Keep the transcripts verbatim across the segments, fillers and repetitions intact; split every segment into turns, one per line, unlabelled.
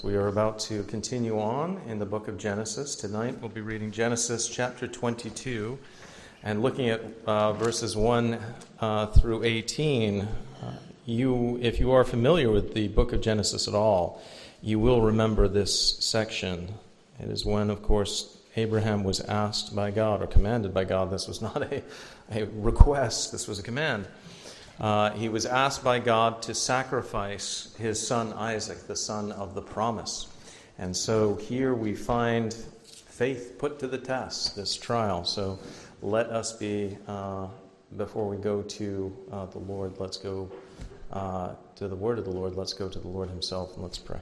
We are about to continue on in the book of Genesis. Tonight we'll be reading Genesis chapter twenty-two and looking at uh, verses one uh, through eighteen. Uh, you, if you are familiar with the book of Genesis at all, you will remember this section. It is when, of course, Abraham was asked by God or commanded by God. This was not a, a request, this was a command. Uh, he was asked by God to sacrifice his son Isaac, the son of the promise. And so here we find faith put to the test, this trial. So let us be, uh, before we go to uh, the Lord, let's go uh, to the word of the Lord. Let's go to the Lord himself and let's pray.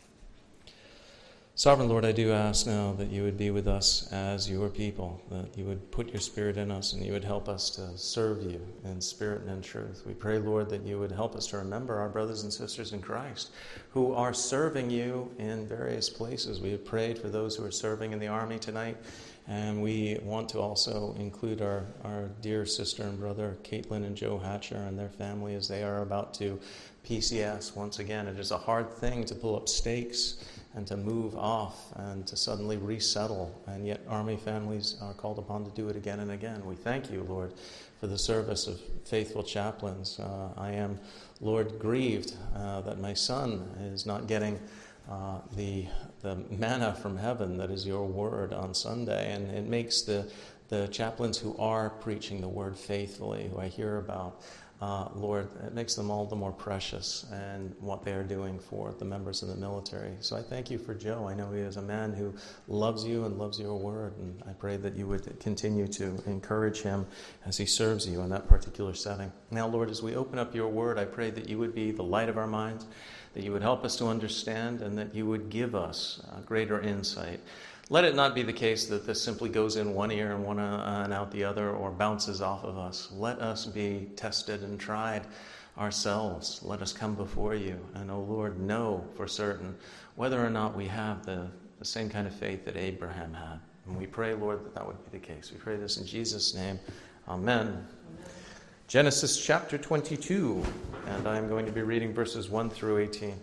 Sovereign Lord, I do ask now that you would be with us as your people, that you would put your spirit in us and you would help us to serve you in spirit and in truth. We pray, Lord, that you would help us to remember our brothers and sisters in Christ who are serving you in various places. We have prayed for those who are serving in the army tonight, and we want to also include our, our dear sister and brother, Caitlin and Joe Hatcher, and their family as they are about to P C S. Once again, it is a hard thing to pull up stakes and to move off and to suddenly resettle. And yet Army families are called upon to do it again and again. We thank you, Lord, for the service of faithful chaplains. Uh, I am, Lord, grieved uh, that my son is not getting uh, the the manna from heaven that is your word on Sunday. And it makes the, the chaplains who are preaching the word faithfully, who I hear about, Uh, Lord, it makes them all the more precious and what they are doing for the members of the military. So I thank you for Joe. I know he is a man who loves you and loves your word, and I pray that you would continue to encourage him as he serves you in that particular setting. Now, Lord, as we open up your word, I pray that you would be the light of our minds, that you would help us to understand, and that you would give us uh, greater insight. Let it not be the case that this simply goes in one ear and one uh, and out the other, or bounces off of us. Let us be tested and tried ourselves. Let us come before you and, oh Lord, know for certain whether or not we have the, the same kind of faith that Abraham had. And we pray, Lord, that that would be the case. We pray this in Jesus' name. Amen. Amen. Genesis chapter twenty-two, and I am going to be reading verses one through eighteen.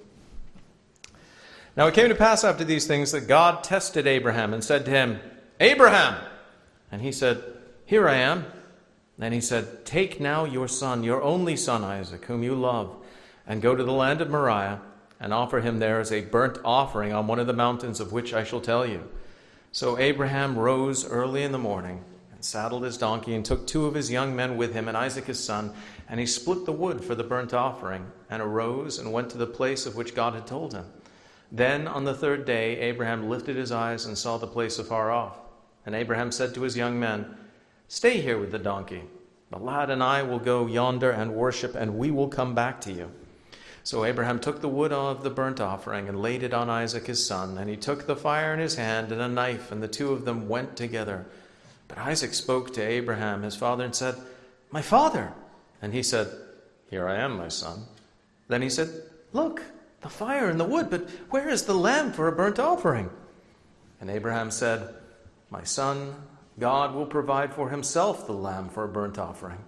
Now it came to pass after these things that God tested Abraham and said to him, Abraham! And he said, Here I am. Then he said, Take now your son, your only son Isaac, whom you love, and go to the land of Moriah, and offer him there as a burnt offering on one of the mountains of which I shall tell you. So Abraham rose early in the morning, and saddled his donkey, and took two of his young men with him, and Isaac his son, and he split the wood for the burnt offering, and arose and went to the place of which God had told him. Then on the third day Abraham lifted his eyes and saw the place afar off. And Abraham said to his young men, Stay here with the donkey. The lad and I will go yonder and worship, and we will come back to you. So Abraham took the wood of the burnt offering and laid it on Isaac his son. And he took the fire in his hand and a knife, and the two of them went together. But Isaac spoke to Abraham his father and said, My father! And he said, Here I am, my son. Then he said, Look, the fire and the wood, but where is the lamb for a burnt offering? And Abraham said, My son, God will provide for himself the lamb for a burnt offering.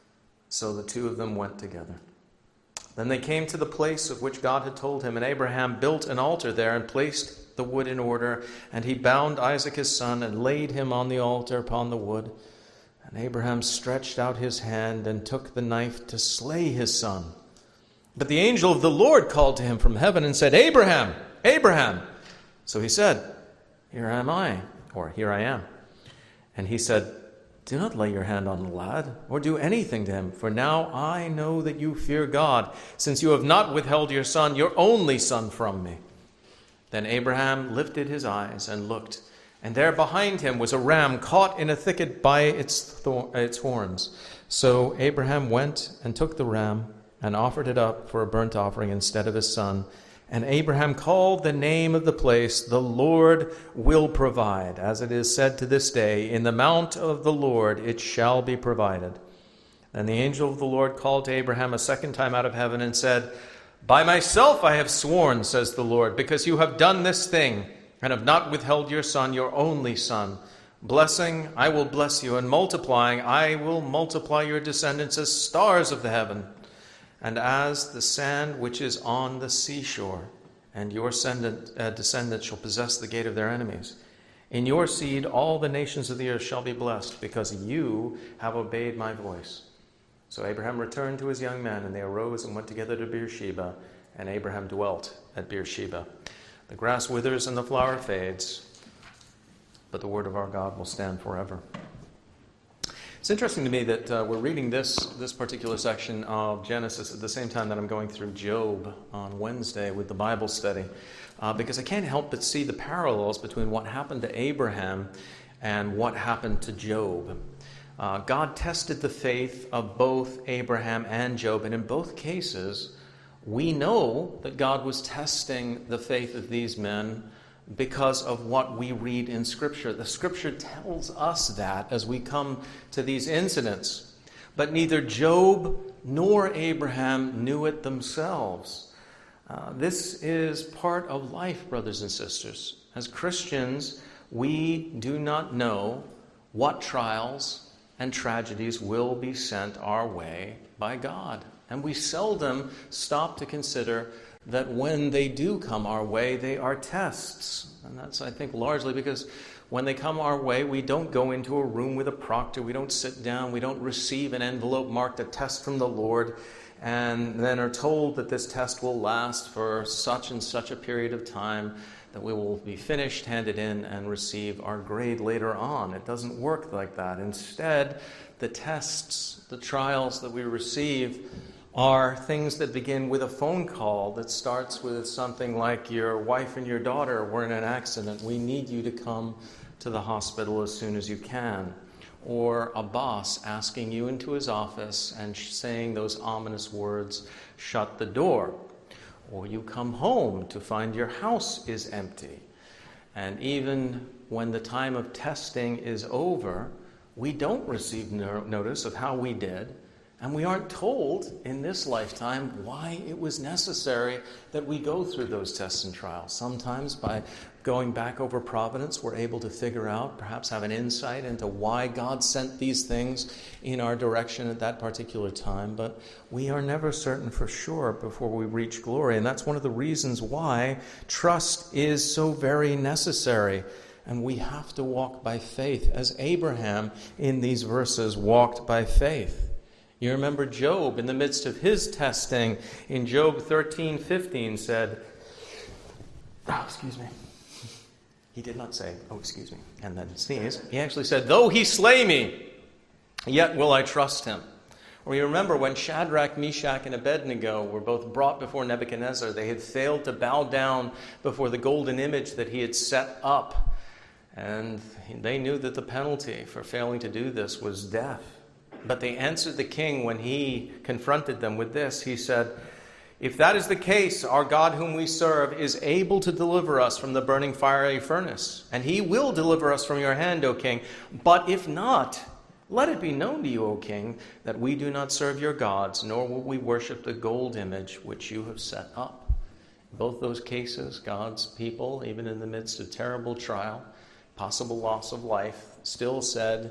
So the two of them went together. Then they came to the place of which God had told him, and Abraham built an altar there and placed the wood in order, and he bound Isaac his son and laid him on the altar upon the wood. And Abraham stretched out his hand and took the knife to slay his son. But the angel of the Lord called to him from heaven and said, Abraham, Abraham. So he said, Here am I, or here I am. And he said, Do not lay your hand on the lad, or do anything to him, for now I know that you fear God, since you have not withheld your son, your only son, from me. Then Abraham lifted his eyes and looked, and there behind him was a ram caught in a thicket by its, thor- its horns. So Abraham went and took the ram, and offered it up for a burnt offering instead of his son. And Abraham called the name of the place, The Lord Will Provide. As it is said to this day, In the mount of the Lord it shall be provided. Then the angel of the Lord called to Abraham a second time out of heaven and said, By myself I have sworn, says the Lord, because you have done this thing, and have not withheld your son, your only son. Blessing, I will bless you, and multiplying, I will multiply your descendants as stars of the heaven, and as the sand which is on the seashore. and your descendant, uh, descendants shall possess the gate of their enemies. In your seed all the nations of the earth shall be blessed, because you have obeyed my voice." So Abraham returned to his young men, and they arose and went together to Beersheba, and Abraham dwelt at Beersheba. The grass withers and the flower fades, but the word of our God will stand forever. It's interesting to me that uh, we're reading this, this particular section of Genesis at the same time that I'm going through Job on Wednesday with the Bible study, uh, because I can't help but see the parallels between what happened to Abraham and what happened to Job. Uh, God tested the faith of both Abraham and Job, and in both cases, we know that God was testing the faith of these men because of what we read in Scripture. The Scripture tells us that as we come to these incidents. But neither Job nor Abraham knew it themselves. Uh, this is part of life, brothers and sisters. As Christians, we do not know what trials and tragedies will be sent our way by God. And we seldom stop to consider that when they do come our way, they are tests. And that's, I think, largely because when they come our way, we don't go into a room with a proctor, we don't sit down, we don't receive an envelope marked a test from the Lord, and then are told that this test will last for such and such a period of time, that we will be finished, handed in, and receive our grade later on. It doesn't work like that. Instead, the tests, the trials that we receive are things that begin with a phone call that starts with something like, "Your wife and your daughter were in an accident. We need you to come to the hospital as soon as you can." Or a boss asking you into his office and saying those ominous words, "Shut the door." Or you come home to find your house is empty. And even when the time of testing is over, we don't receive no- notice of how we did. And we aren't told in this lifetime why it was necessary that we go through those tests and trials. Sometimes by going back over providence, we're able to figure out, perhaps have an insight into why God sent these things in our direction at that particular time. But we are never certain for sure before we reach glory. And that's one of the reasons why trust is so very necessary. And we have to walk by faith, as Abraham in these verses walked by faith. You remember Job in the midst of his testing in Job thirteen fifteen said, oh, excuse me. He did not say, oh, excuse me, and then sneeze. He actually said, "Though he slay me, yet will I trust him." Or you remember when Shadrach, Meshach, and Abednego were both brought before Nebuchadnezzar, they had failed to bow down before the golden image that he had set up. And they knew that the penalty for failing to do this was death. But they answered the king when he confronted them with this. He said, "If that is the case, our God whom we serve is able to deliver us from the burning fiery furnace, and he will deliver us from your hand, O king. But if not, let it be known to you, O king, that we do not serve your gods, nor will we worship the gold image which you have set up." In both those cases, God's people, even in the midst of terrible trial, possible loss of life, still said,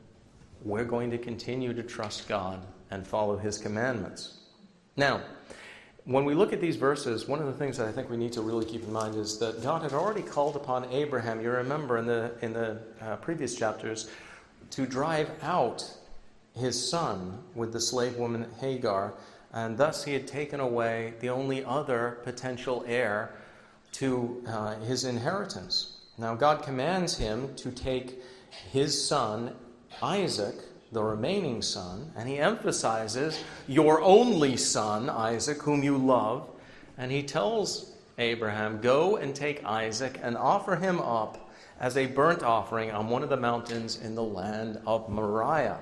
we're going to continue to trust God and follow his commandments. Now, when we look at these verses, one of the things that I think we need to really keep in mind is that God had already called upon Abraham, you remember in the, in the uh, previous chapters, to drive out his son with the slave woman Hagar, and thus he had taken away the only other potential heir to uh, his inheritance. Now, God commands him to take his son Isaac, the remaining son, and he emphasizes your only son, Isaac, whom you love. And he tells Abraham, "Go and take Isaac and offer him up as a burnt offering on one of the mountains in the land of Moriah."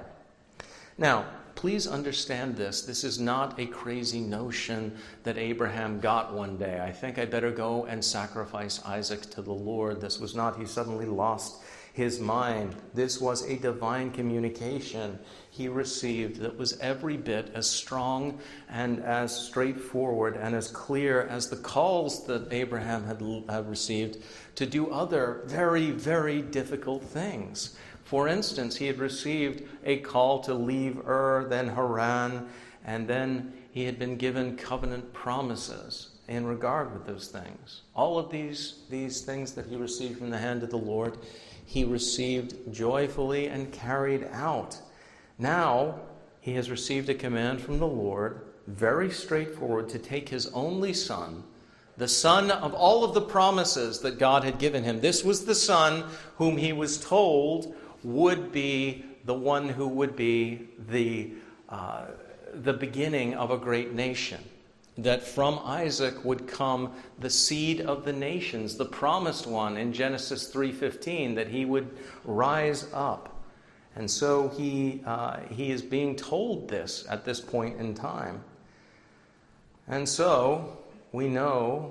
Now, please understand this. This is not a crazy notion that Abraham got one day. I think I better go and sacrifice Isaac to the Lord. This was not, he suddenly lost his mind. This was a divine communication he received that was every bit as strong and as straightforward and as clear as the calls that Abraham had, had received to do other very, very difficult things. For instance, he had received a call to leave Ur, then Haran, and then he had been given covenant promises. in regard with those things. All of these, these things that he received from the hand of the Lord, he received joyfully and carried out. Now, he has received a command from the Lord, very straightforward, to take his only son, the son of all of the promises that God had given him. This was the son whom he was told would be the one who would be the, uh, the beginning of a great nation. That from Isaac would come the seed of the nations, the promised one in Genesis three fifteen, that he would rise up. And so he, uh, he is being told this at this point in time. And so we know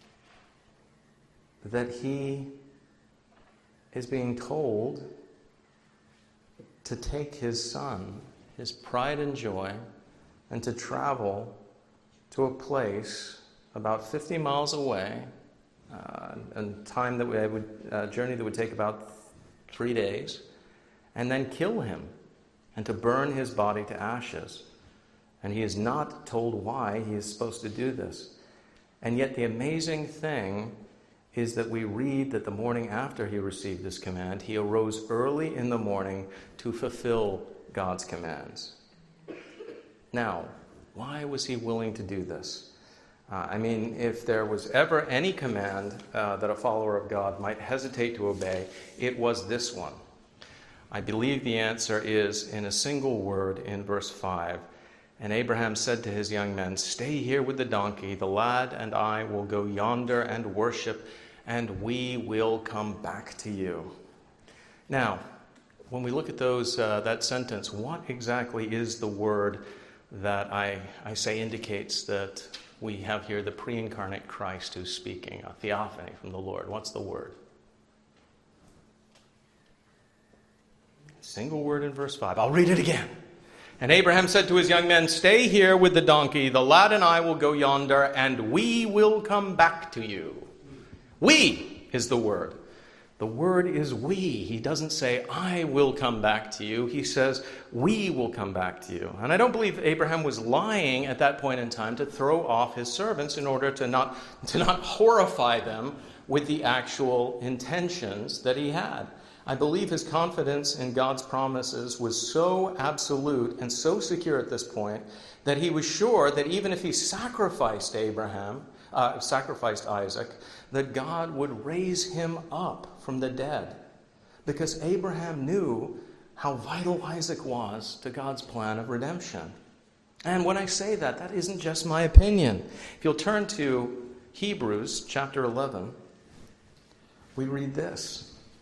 that he is being told to take his son, his pride and joy, and to travel to a place about fifty miles away, uh, a time that we would, a journey that would take about three days, and then kill him, and to burn his body to ashes. And he is not told why he is supposed to do this. And yet the amazing thing is that we read that the morning after he received this command, he arose early in the morning to fulfill God's commands. Now, why was he willing to do this? Uh, I mean, if there was ever any command uh, that a follower of God might hesitate to obey, it was this one. I believe the answer is in a single word in verse five. And Abraham said to his young men, "Stay here with the donkey. The lad and I will go yonder and worship, and we will come back to you." Now, when we look at those uh, that sentence, what exactly is the word that I, I say indicates that we have here the pre-incarnate Christ who's speaking, a theophany from the Lord? What's the word? Single word in verse five. I'll read it again. And Abraham said to his young men, "Stay here with the donkey. The lad and I will go yonder, and we will come back to you." We is the word. The word is we. He doesn't say, "I will come back to you." He says, "We will come back to you." And I don't believe Abraham was lying at that point in time to throw off his servants in order to not, to not horrify them with the actual intentions that he had. I believe his confidence in God's promises was so absolute and so secure at this point that he was sure that even if he sacrificed Abraham, uh, sacrificed Isaac, that God would raise him up from the dead. Because Abraham knew how vital Isaac was to God's plan of redemption. And when I say that, that isn't just my opinion. If you'll turn to Hebrews chapter eleven, we read this.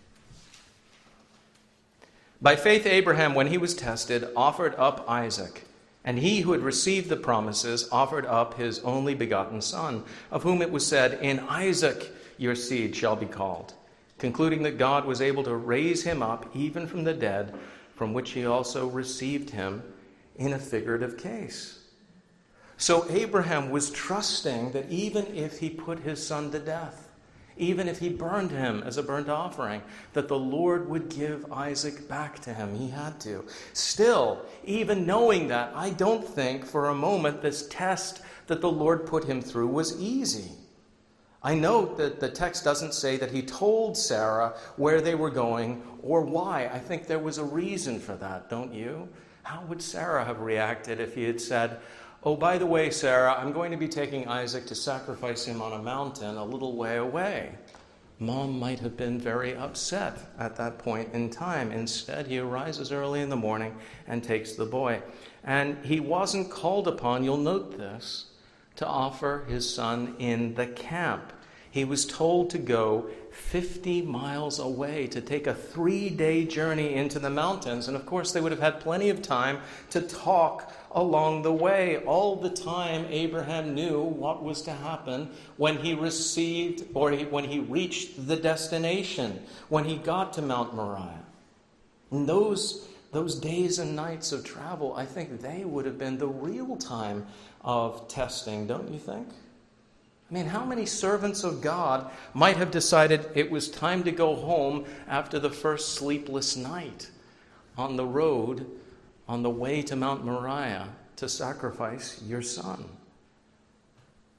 "By faith Abraham, when he was tested, offered up Isaac, and he who had received the promises offered up his only begotten son, of whom it was said, 'In Isaac your seed shall be called,' concluding that God was able to raise him up even from the dead, from which he also received him in a figurative case." So Abraham was trusting that even if he put his son to death, even if he burned him as a burnt offering, that the Lord would give Isaac back to him. He had to. Still, even knowing that, I don't think for a moment this test that the Lord put him through was easy. I note that the text doesn't say that he told Sarah where they were going or why. I think there was a reason for that, don't you? How would Sarah have reacted if he had said, "Oh, by the way, Sarah, I'm going to be taking Isaac to sacrifice him on a mountain a little way away"? Mom might have been very upset at that point in time. Instead, he arises early in the morning and takes the boy. And he wasn't called upon, you'll note this, to offer his son in the camp. He was told to go fifty miles away, to take a three-day journey into the mountains. And of course, they would have had plenty of time to talk along the way. All the time, Abraham knew what was to happen when he received, or he, when he reached the destination, when he got to Mount Moriah. And those, those days and nights of travel, I think they would have been the real time of testing, don't you think? I mean, how many servants of God might have decided it was time to go home after the first sleepless night on the road on the way to Mount Moriah to sacrifice your son?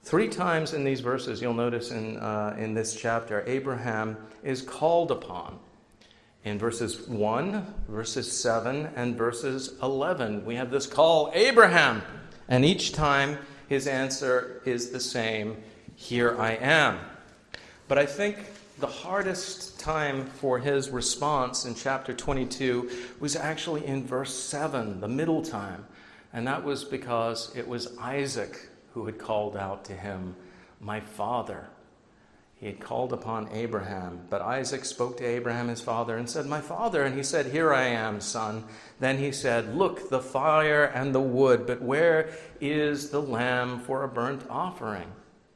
Three times in these verses, you'll notice in, uh, in this chapter, Abraham is called upon. In verses one, verses seven, and verses eleven, we have this call, Abraham. And each time his answer is the same, here I am. But I think the hardest time for his response in chapter twenty-two was actually in verse seven, the middle time. And that was because it was Isaac who had called out to him, my father. He had called upon Abraham, but Isaac spoke to Abraham, his father, and said, my father. And he said, here I am, son. Then he said, look, the fire and the wood, but where is the lamb for a burnt offering?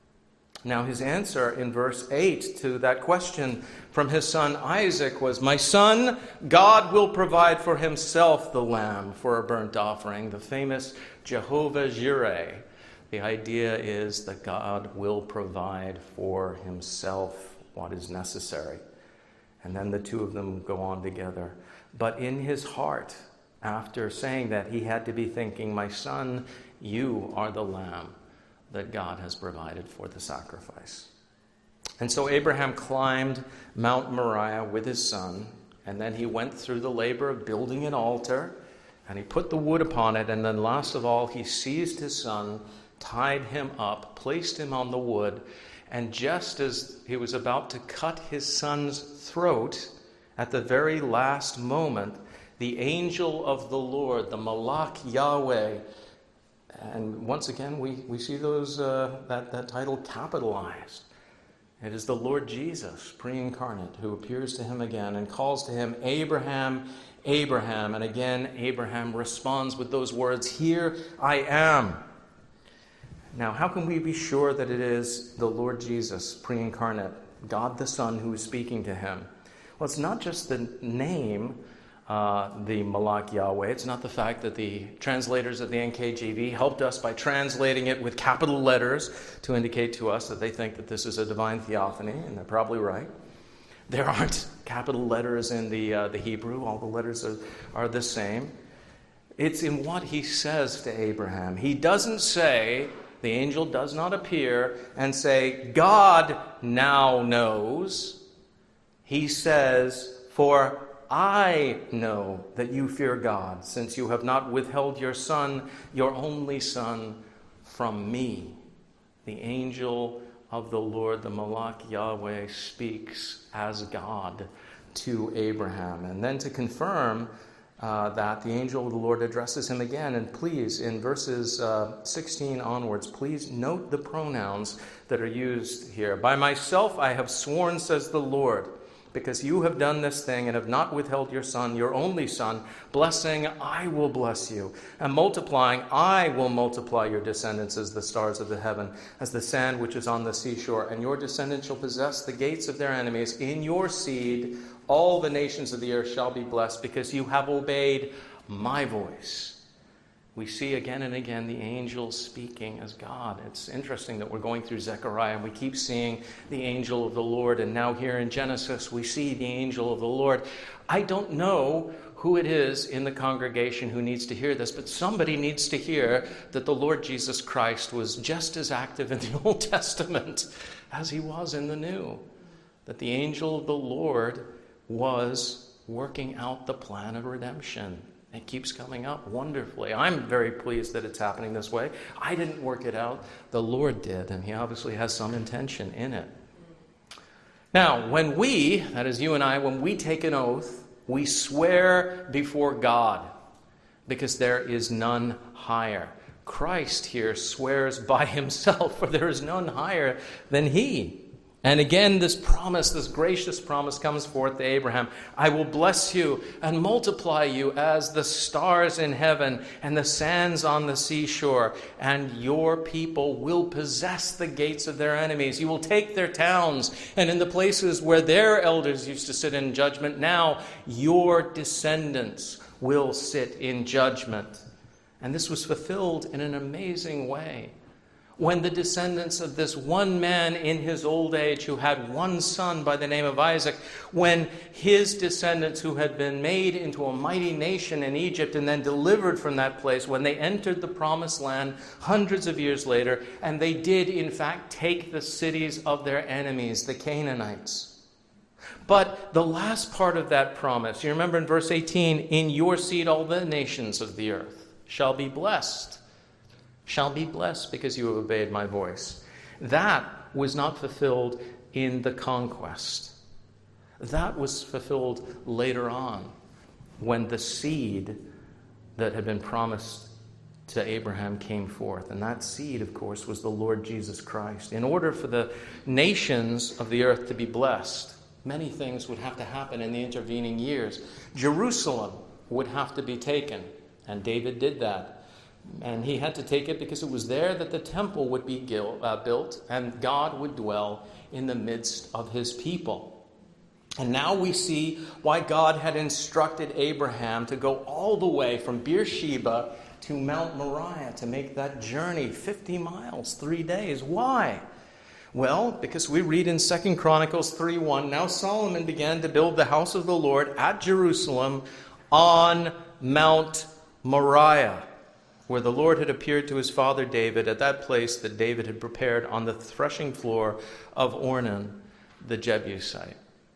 Now his answer in verse eight to that question from his son Isaac was, my son, God will provide for himself the lamb for a burnt offering, the famous Jehovah Jireh. The idea is that God will provide for himself what is necessary. And then the two of them go on together. But in his heart, after saying that, he had to be thinking, my son, you are the lamb that God has provided for the sacrifice. And so Abraham climbed Mount Moriah with his son, and then he went through the labor of building an altar, and he put the wood upon it, and then last of all, he seized his son, tied him up, placed him on the wood, and just as he was about to cut his son's throat, at the very last moment, the angel of the Lord, the Malach Yahweh, and once again we, we see those uh, that, that title capitalized. It is the Lord Jesus, pre-incarnate, who appears to him again and calls to him, Abraham, Abraham. And again, Abraham responds with those words, here I am. Now, how can we be sure that it is the Lord Jesus, pre-incarnate, God the Son, who is speaking to him? Well, it's not just the name, uh, the Malach Yahweh. It's not the fact that the translators of the N K J V helped us by translating it with capital letters to indicate to us that they think that this is a divine theophany, and they're probably right. There aren't capital letters in the, uh, the Hebrew. All the letters are, are the same. It's in what he says to Abraham. He doesn't say... The angel does not appear and say, God now knows. He says, for I know that you fear God, since you have not withheld your son, your only son, from me. The angel of the Lord, the Malach Yahweh, speaks as God to Abraham. And then to confirm Uh, that the angel of the Lord addresses him again. And please, in verses uh, sixteen onwards, please note the pronouns that are used here. By myself I have sworn, says the Lord, because you have done this thing and have not withheld your son, your only son, blessing, I will bless you, and multiplying, I will multiply your descendants as the stars of the heaven, as the sand which is on the seashore, and your descendants shall possess the gates of their enemies. In your seed all the nations of the earth shall be blessed, because you have obeyed my voice. We see again and again the angel speaking as God. It's interesting that we're going through Zechariah and we keep seeing the angel of the Lord. And now here in Genesis, we see the angel of the Lord. I don't know who it is in the congregation who needs to hear this, but somebody needs to hear that the Lord Jesus Christ was just as active in the Old Testament as he was in the New. That the angel of the Lord was working out the plan of redemption. It keeps coming up wonderfully. I'm very pleased that it's happening this way. I didn't work it out. The Lord did, and he obviously has some intention in it. Now, when we, that is you and I, when we take an oath, we swear before God, because there is none higher. Christ here swears by himself, for there is none higher than he. And again, this promise, this gracious promise comes forth to Abraham. I will bless you and multiply you as the stars in heaven and the sands on the seashore. And your people will possess the gates of their enemies. You will take their towns, and in the places where their elders used to sit in judgment, now your descendants will sit in judgment. And this was fulfilled in an amazing way. when the descendants of this one man in his old age who had one son by the name of Isaac, when his descendants who had been made into a mighty nation in Egypt and then delivered from that place, when they entered the promised land hundreds of years later, and they did in fact take the cities of their enemies, the Canaanites. But the last part of that promise, you remember in verse eighteen, in your seed all the nations of the earth shall be blessed. Shall be blessed because you have obeyed my voice. That was not fulfilled in the conquest. That was fulfilled later on when the seed that had been promised to Abraham came forth. And that seed, of course, was the Lord Jesus Christ. In order for the nations of the earth to be blessed, many things would have to happen in the intervening years. Jerusalem would have to be taken, and David did that. And he had to take it because it was there that the temple would be built and God would dwell in the midst of his people. And now we see why God had instructed Abraham to go all the way from Beersheba to Mount Moriah to make that journey, fifty miles, three days. Why? Well, because we read in Second Chronicles three one, now Solomon began to build the house of the Lord at Jerusalem on Mount Moriah, where the Lord had appeared to his father David at that place that David had prepared on the threshing floor of Ornan, the Jebusite.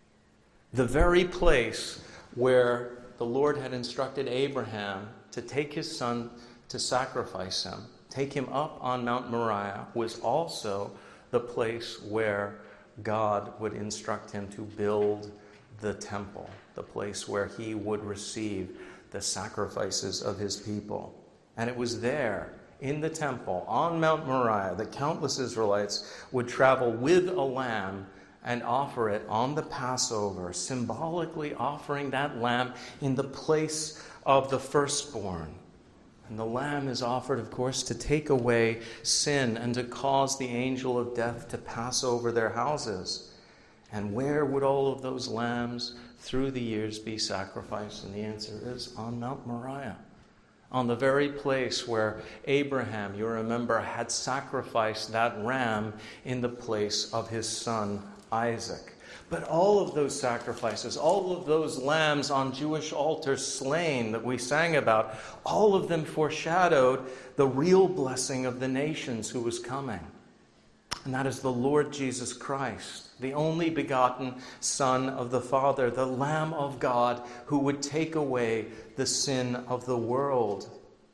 The very place where the Lord had instructed Abraham to take his son to sacrifice him, take him up on Mount Moriah, was also the place where God would instruct him to build the temple, the place where he would receive the sacrifices of his people. And it was there, in the temple, on Mount Moriah, that countless Israelites would travel with a lamb and offer it on the Passover, symbolically offering that lamb in the place of the firstborn. And the lamb is offered, of course, to take away sin and to cause the angel of death to pass over their houses. And where would all of those lambs through the years be sacrificed? And the answer is on Mount Moriah. On the very place where Abraham, you remember, had sacrificed that ram in the place of his son Isaac. But all of those sacrifices, all of those lambs on Jewish altars slain that we sang about, all of them foreshadowed the real blessing of the nations who was coming. And that is the Lord Jesus Christ, the only begotten Son of the Father, the Lamb of God who would take away the sin of the world.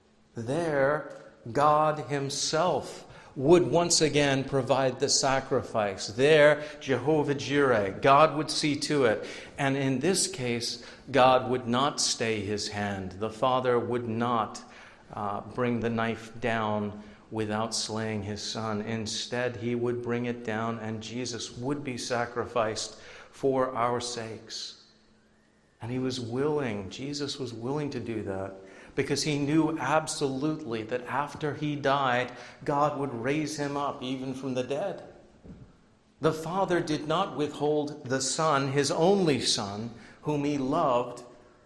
There, God himself would once again provide the sacrifice. There, Jehovah Jireh, God would see to it. And in this case, God would not stay his hand. The Father would not uh, bring the knife down without slaying his son. Instead, he would bring it down, and Jesus would be sacrificed for our sakes. And he was willing, Jesus was willing to do that, because he knew absolutely that after he died, God would raise him up even from the dead. The Father did not withhold the Son, his only Son, whom he loved,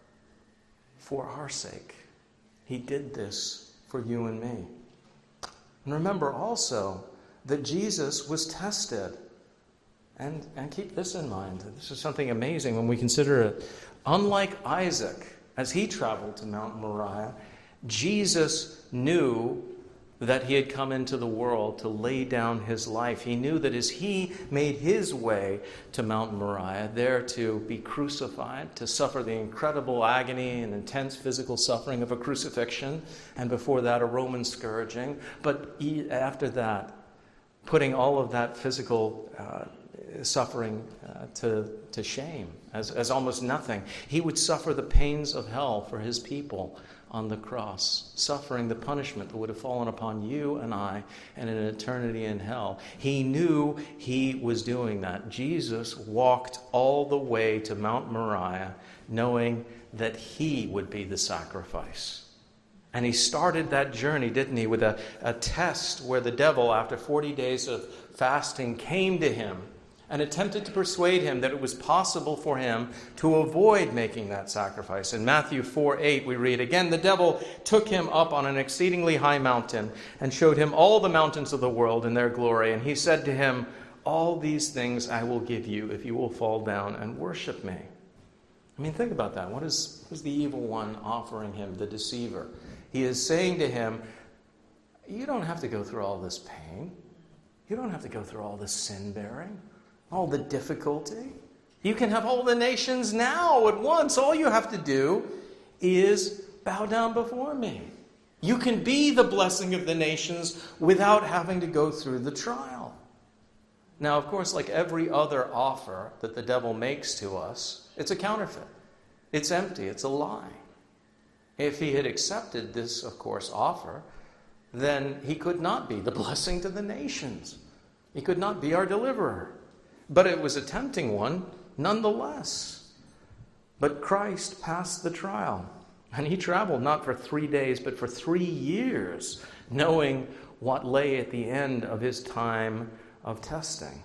for our sake. He did this for you and me. And remember also that Jesus was tested. And, and keep this in mind. This is something amazing when we consider it. Unlike Isaac, as he traveled to Mount Moriah, Jesus knew that he had come into the world to lay down his life. He knew that as he made his way to Mount Moriah, there to be crucified, to suffer the incredible agony and intense physical suffering of a crucifixion, and before that a Roman scourging, but he, after that, putting all of that physical uh, suffering uh, to, to shame as, as almost nothing. He would suffer the pains of hell for his people on the cross, suffering the punishment that would have fallen upon you and I and an eternity in hell. He knew he was doing that. Jesus walked all the way to Mount Moriah knowing that he would be the sacrifice. And he started that journey, didn't he, with a, a test where the devil, after forty days of fasting, came to him and attempted to persuade him that it was possible for him to avoid making that sacrifice. In Matthew four eight, we read, "Again, the devil took him up on an exceedingly high mountain and showed him all the mountains of the world and their glory. And he said to him, 'All these things I will give you if you will fall down and worship me.'" I mean, think about that. What is, what is the evil one offering him, the deceiver? He is saying to him, you don't have to go through all this pain. You don't have to go through all this sin-bearing, all the difficulty. You can have all the nations now at once. All you have to do is bow down before me. You can be the blessing of the nations without having to go through the trial. Now, of course, like every other offer that the devil makes to us, it's a counterfeit. It's empty. It's a lie. If he had accepted this, of course, offer, then he could not be the blessing to the nations. He could not be our deliverer. But it was a tempting one nonetheless. But Christ passed the trial. And he traveled not for three days, but for three years, knowing what lay at the end of his time of testing.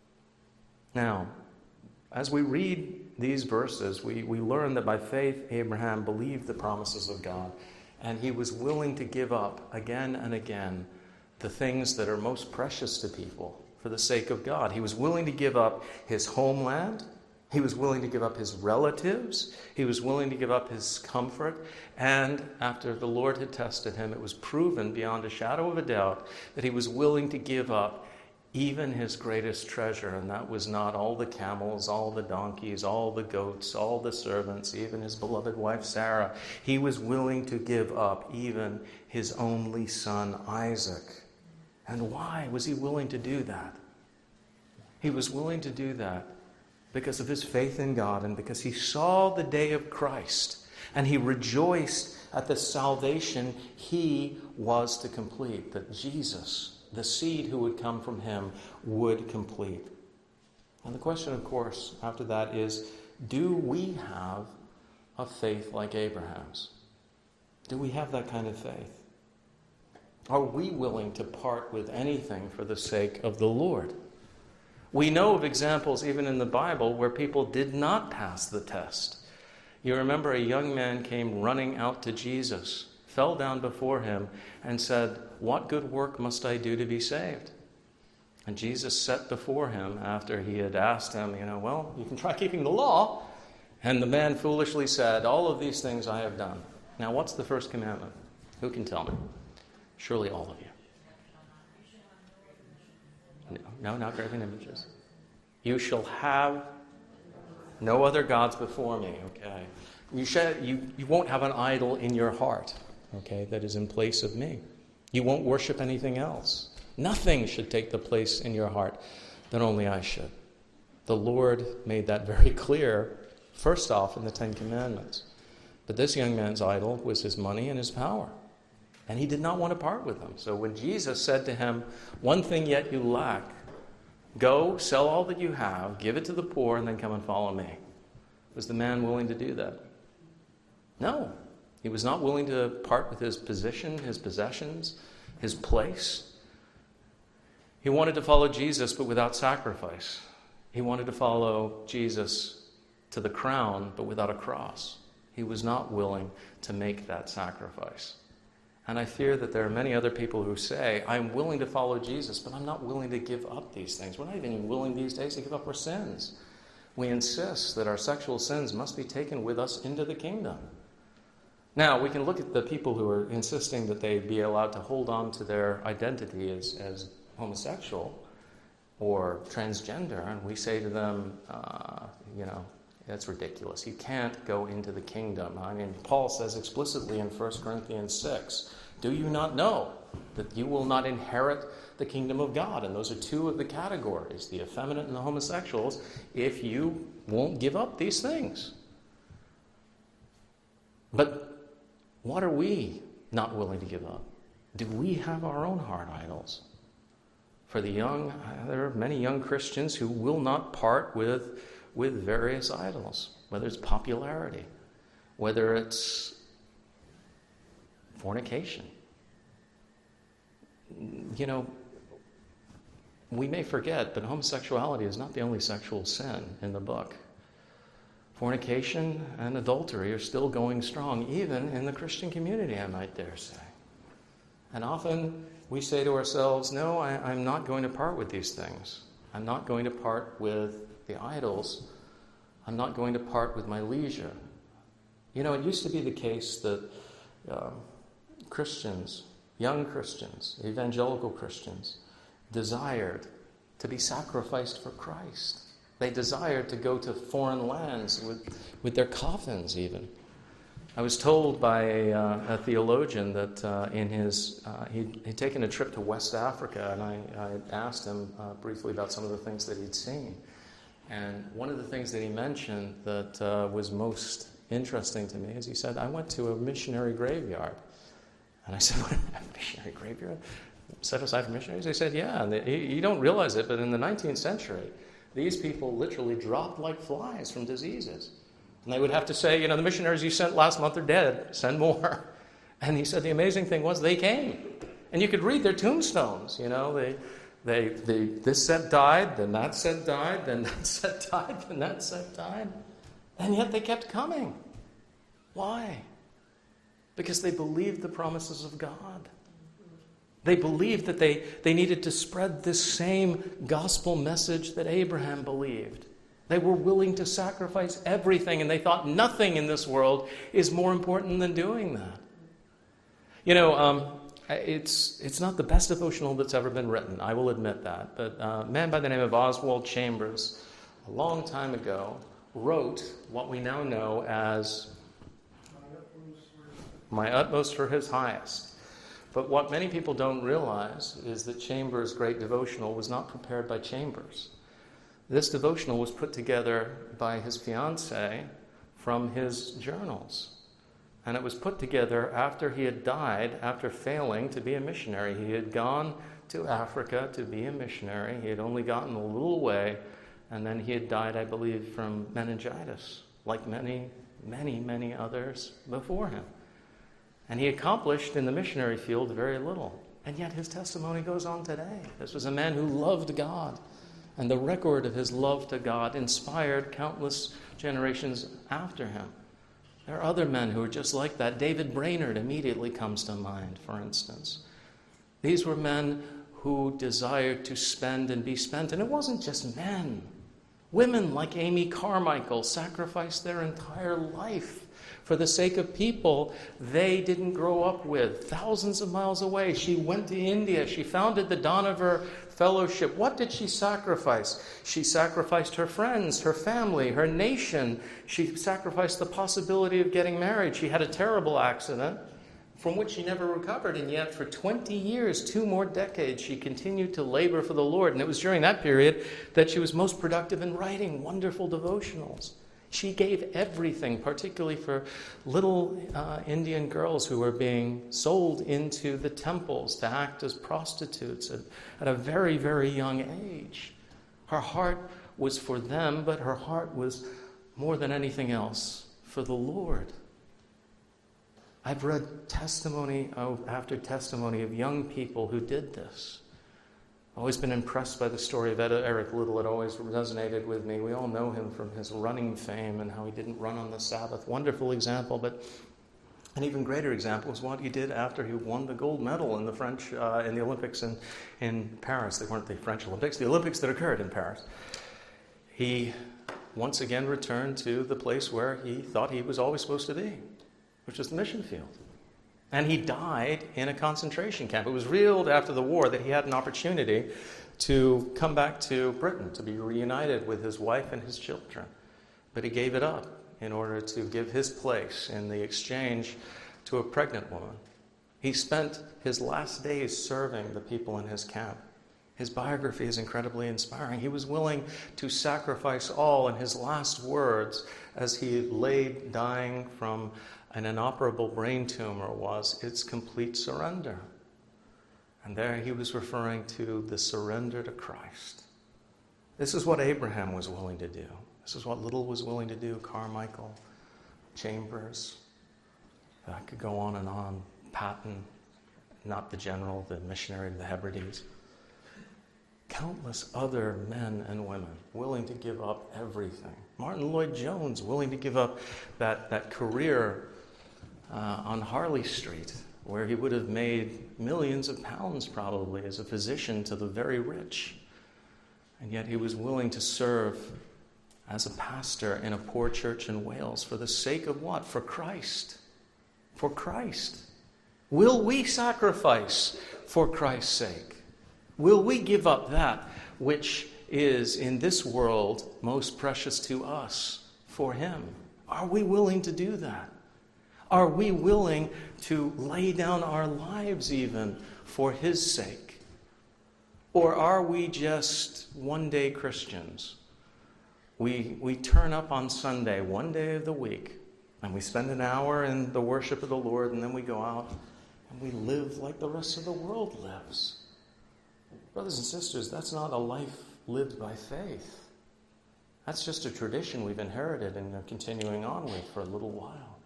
Now, as we read these verses, we, we learn that by faith, Abraham believed the promises of God, and he was willing to give up again and again the things that are most precious to people for the sake of God. He was willing to give up his homeland. He was willing to give up his relatives. He was willing to give up his comfort. And after the Lord had tested him, it was proven beyond a shadow of a doubt that he was willing to give up even his greatest treasure, and that was not all the camels, all the donkeys, all the goats, all the servants, even his beloved wife Sarah. He was willing to give up even his only son Isaac. And why was he willing to do that? He was willing to do that because of his faith in God and because he saw the day of Christ, and he rejoiced at the salvation he was to complete, that Jesus, the seed who would come from him, would complete. And the question, of course, after that is, do we have a faith like Abraham's? Do we have that kind of faith? Are we willing to part with anything for the sake of the Lord? We know of examples even in the Bible where people did not pass the test. You remember a young man came running out to Jesus, fell down before him, and said, "What good work must I do to be saved?" And Jesus set before him, after he had asked him, you know, well, you can try keeping the law. And the man foolishly said, "All of these things I have done." Now, what's the first commandment? Who can tell me? Surely all of you. No, no, not graven images. You shall have no other gods before me, okay? You, shall, you, you won't have an idol in your heart, okay, that is in place of me. You won't worship anything else. Nothing should take the place in your heart that only I should. The Lord made that very clear, first off, in the Ten Commandments. But this young man's idol was his money and his power. And he did not want to part with them. So when Jesus said to him, "One thing yet you lack, go, sell all that you have, give it to the poor, and then come and follow me." Was the man willing to do that? No. He was not willing to part with his position, his possessions, his place. He wanted to follow Jesus, but without sacrifice. He wanted to follow Jesus to the crown, but without a cross. He was not willing to make that sacrifice. And I fear that there are many other people who say, "I'm willing to follow Jesus, but I'm not willing to give up these things." We're not even willing these days to give up our sins. We insist that our sexual sins must be taken with us into the kingdom. Now, we can look at the people who are insisting that they be allowed to hold on to their identity as, as homosexual or transgender, and we say to them, uh, you know, that's ridiculous. You can't go into the kingdom. I mean, Paul says explicitly in First Corinthians six, "Do you not know that you will not inherit the kingdom of God?" And those are two of the categories, the effeminate and the homosexuals, if you won't give up these things. But what are we not willing to give up? Do we have our own heart idols? For the young, there are many young Christians who will not part with with various idols, whether it's popularity, whether it's fornication. You know, we may forget, but homosexuality is not the only sexual sin in the book. Fornication and adultery are still going strong, even in the Christian community, I might dare say. And often we say to ourselves, no, I, I'm not going to part with these things. I'm not going to part with the idols. I'm not going to part with my leisure. You know, it used to be the case that uh, Christians, young Christians, evangelical Christians, desired to be sacrificed for Christ. They desired to go to foreign lands with, with their coffins even. I was told by a, uh, a theologian that uh, in his, uh, he'd, he'd taken a trip to West Africa, and I, I asked him uh, briefly about some of the things that he'd seen. And one of the things that he mentioned that uh, was most interesting to me is he said, I went to a missionary graveyard. And I said, what, a missionary graveyard? Set aside for missionaries? They said, yeah. And they, you don't realize it, but in the nineteenth century, these people literally dropped like flies from diseases. And they would have to say, you know, the missionaries you sent last month are dead. Send more. And he said the amazing thing was they came. And you could read their tombstones, you know. They, they, they, this set died, then that set died, then that set died, then that set died. And yet they kept coming. Why? Because they believed the promises of God. They believed that they, they needed to spread this same gospel message that Abraham believed. They were willing to sacrifice everything, and they thought nothing in this world is more important than doing that. You know, um, it's it's not the best devotional that's ever been written, I will admit that. But a man by the name of Oswald Chambers, a long time ago, wrote what we now know as My Utmost for His Highest. But what many people don't realize is that Chambers' great devotional was not prepared by Chambers. This devotional was put together by his fiancée from his journals. And it was put together after he had died, after failing to be a missionary. He had gone to Africa to be a missionary. He had only gotten a little way, and then he had died, I believe, from meningitis, like many, many, many others before him. And he accomplished in the missionary field very little. And yet his testimony goes on today. This was a man who loved God. And the record of his love to God inspired countless generations after him. There are other men who are just like that. David Brainerd immediately comes to mind, for instance. These were men who desired to spend and be spent. And it wasn't just men. Women like Amy Carmichael sacrificed their entire life for the sake of people they didn't grow up with, thousands of miles away. She went to India. She founded the Dohnavur Fellowship. What did she sacrifice? She sacrificed her friends, her family, her nation. She sacrificed the possibility of getting married. She had a terrible accident from which she never recovered, and yet for twenty years, two more decades, she continued to labor for the Lord. And it was during that period that she was most productive in writing wonderful devotionals. She gave everything, particularly for little uh, Indian girls who were being sold into the temples to act as prostitutes at, at a very, very young age. Her heart was for them, but her heart was more than anything else for the Lord. I've read testimony after testimony of young people who did this. I've always been impressed by the story of Eric Liddell. It always resonated with me. We all know him from his running fame and how he didn't run on the Sabbath. Wonderful example, but an even greater example is what he did after he won the gold medal in the French uh, in the Olympics in, in Paris. They weren't the French Olympics, the Olympics that occurred in Paris. He once again returned to the place where he thought he was always supposed to be, which was the mission field. And he died in a concentration camp. It was revealed after the war that he had an opportunity to come back to Britain, to be reunited with his wife and his children. But he gave it up in order to give his place in the exchange to a pregnant woman. He spent his last days serving the people in his camp. His biography is incredibly inspiring. He was willing to sacrifice all in his last words as he lay dying from an inoperable brain tumor was its complete surrender. And there he was referring to the surrender to Christ. This is what Abraham was willing to do. This is what Liddell was willing to do, Carmichael, Chambers. I could go on and on. Patton, not the general, the missionary to the Hebrides. countless other men and women willing to give up everything. Martin Lloyd-Jones willing to give up that, that career uh, on Harley Street, where he would have made millions of pounds probably as a physician to the very rich. And yet he was willing to serve as a pastor in a poor church in Wales for the sake of what? For Christ. For Christ. Will we sacrifice for Christ's sake? Will we give up that which is in this world most precious to us for Him? Are we willing to do that? Are we willing to lay down our lives even for His sake? Or are we just one-day Christians? We, we turn up on Sunday, one day of the week, and we spend an hour in the worship of the Lord, and then we go out and we live like the rest of the world lives. Brothers and sisters, that's not a life lived by faith. That's just a tradition we've inherited and are continuing on with for a little while.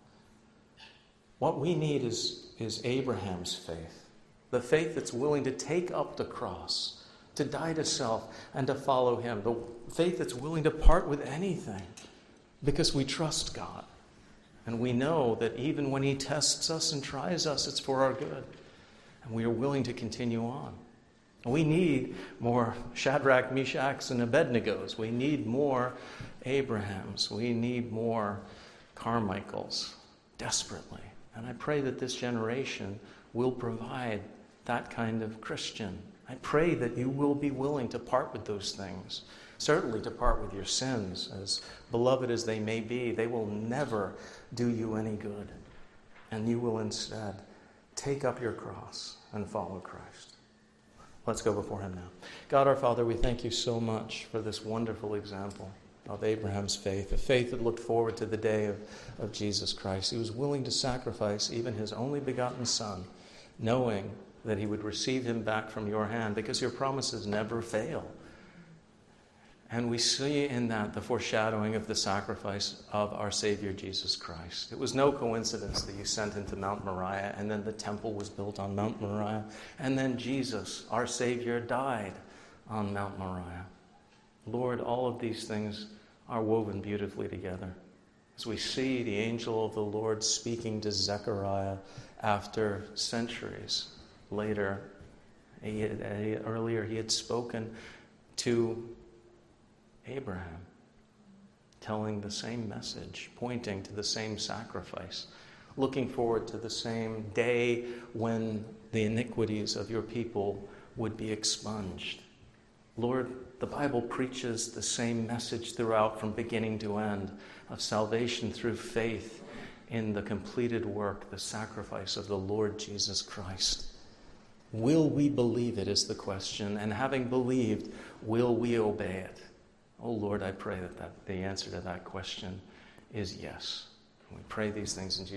What we need is, is Abraham's faith, the faith that's willing to take up the cross, to die to self and to follow Him, the faith that's willing to part with anything because we trust God. And we know that even when He tests us and tries us, it's for our good. And we are willing to continue on. We need more Shadrach, Meshachs, and Abednegos. We need more Abrahams. We need more Carmichaels, desperately. And I pray that this generation will provide that kind of Christian. I pray that you will be willing to part with those things. Certainly to part with your sins, as beloved as they may be. They will never do you any good. And you will instead take up your cross and follow Christ. Let's go before Him now. God our Father, we thank You so much for this wonderful example of Abraham's faith, a faith that looked forward to the day of, of Jesus Christ. He was willing to sacrifice even His only begotten Son, knowing that He would receive Him back from Your hand, because Your promises never fail. And we see in that the foreshadowing of the sacrifice of our Savior Jesus Christ. It was no coincidence that You sent Him to Mount Moriah, and then the temple was built on Mount Moriah, and then Jesus, our Savior, died on Mount Moriah. Lord, all of these things are woven beautifully together. As we see the angel of the Lord speaking to Zechariah after centuries later, he had, he, earlier he had spoken to Abraham, telling the same message, pointing to the same sacrifice, looking forward to the same day when the iniquities of Your people would be expunged. Lord, the Bible preaches the same message throughout, from beginning to end, of salvation through faith in the completed work, the sacrifice of the Lord Jesus Christ. Will we believe it is the question, and having believed, will we obey it? Oh Lord, I pray that, that the answer to that question is yes. We pray these things in Jesus' name.